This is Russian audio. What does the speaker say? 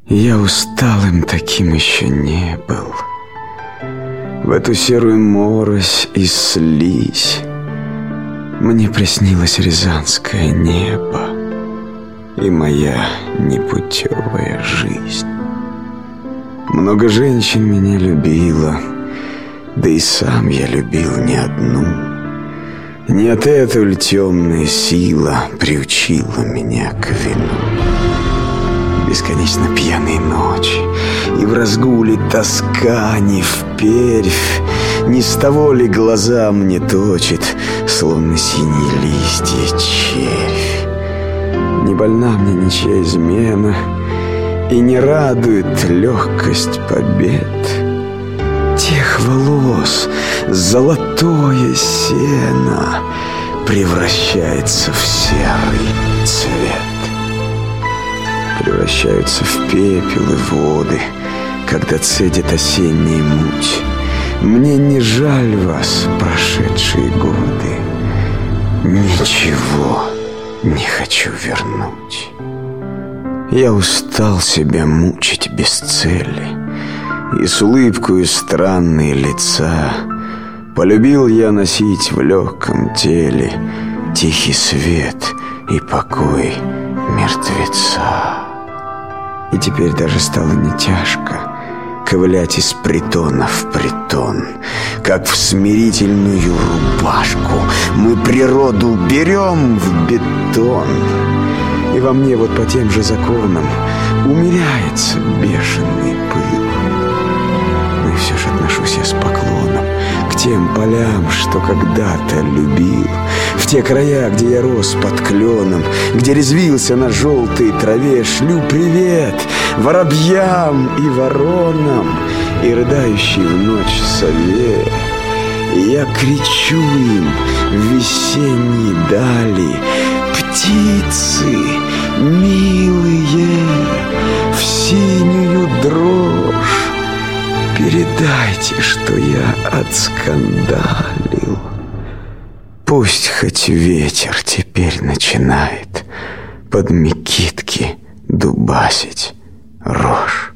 Я усталым таким еще не был. В эту серую морось и слизь мне приснилось рязанское небо и моя непутевая жизнь. Много женщин меня любило, да и сам я любил не одну. Не от этого ли темная сила приучила меня к вину? Бесконечно пьяные ночи, и в разгуле тоска не впервь. Не с того ли глаза мне точит, словно синие листья червь? Не больна мне ничья измена, и не радует легкость побед. Тех волос золотое сено превращается в серый цвет. Превращаются в пепел и воды, когда цедит осенняя муть. Мне не жаль вас, прошедшие годы. Ничего не хочу вернуть. Я устал себя мучить без цели, и с улыбкою странной лица полюбил я носить в легком теле тихий свет и покой мертвеца. И теперь даже стало не тяжко ковылять из притона в притон, как в смирительную рубашку мы природу берем в бетон. И во мне вот по тем же законам умеряется бешеный пыл. Но и все же отношусь я с поклоном к тем полям, что когда-то любил, в те края, где я рос под кленом, где резвился на желтой траве. Шлю привет воробьям и воронам и рыдающей в ночь сове. И я кричу им в весенней дали: птицы милые, в синюю дрожь передайте, что я отскандалил. Пусть хоть ветер теперь начинает под мекитки дубасить рожь.